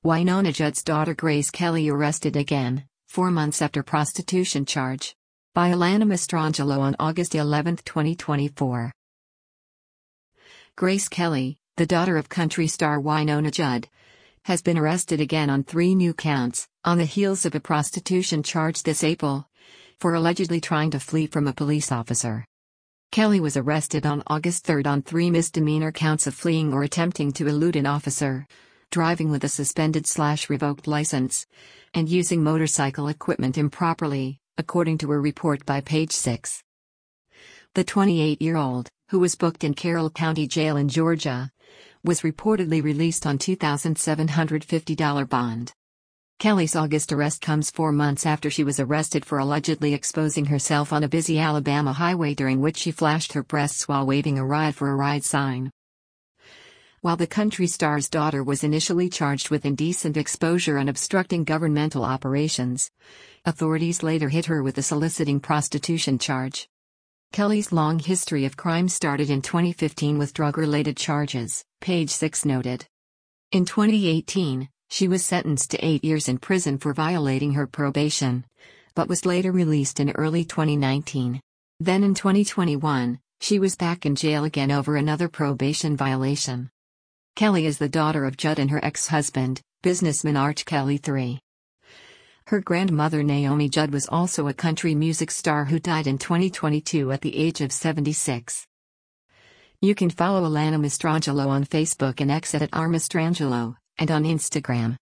Wynonna Judd's daughter Grace Kelly arrested again, 4 months after prostitution charge. By Alana Mastrangelo on August 11, 2024. Grace Kelly, the daughter of country star Wynonna Judd, has been arrested again on 3 new counts, on the heels of a prostitution charge this April, for allegedly trying to flee from a police officer. Kelly was arrested on August 3 on 3 misdemeanor counts of fleeing or attempting to elude an officer, driving with a suspended/revoked license, and using motorcycle equipment improperly, according to a report by Page 6. The 28-year-old, who was booked in Carroll County Jail in Georgia, was reportedly released on $2,750 bond. Kelly's August arrest comes 4 months after she was arrested for allegedly exposing herself on a busy Alabama highway during which she flashed her breasts while waving a "Ride for a Ride" sign. While the country star's daughter was initially charged with indecent exposure and obstructing governmental operations, authorities later hit her with a soliciting prostitution charge. Kelly's long history of crime started in 2015 with drug-related charges, Page 6 noted. In 2018, she was sentenced to 8 years in prison for violating her probation, but was later released in early 2019. Then in 2021, she was back in jail again over another probation violation. Kelly is the daughter of Judd and her ex-husband, businessman Arch Kelly III. Her grandmother Naomi Judd was also a country music star who died in 2022 at the age of 76. You can follow Alana Mastrangelo on Facebook and X at @rmastrangelo, and on Instagram.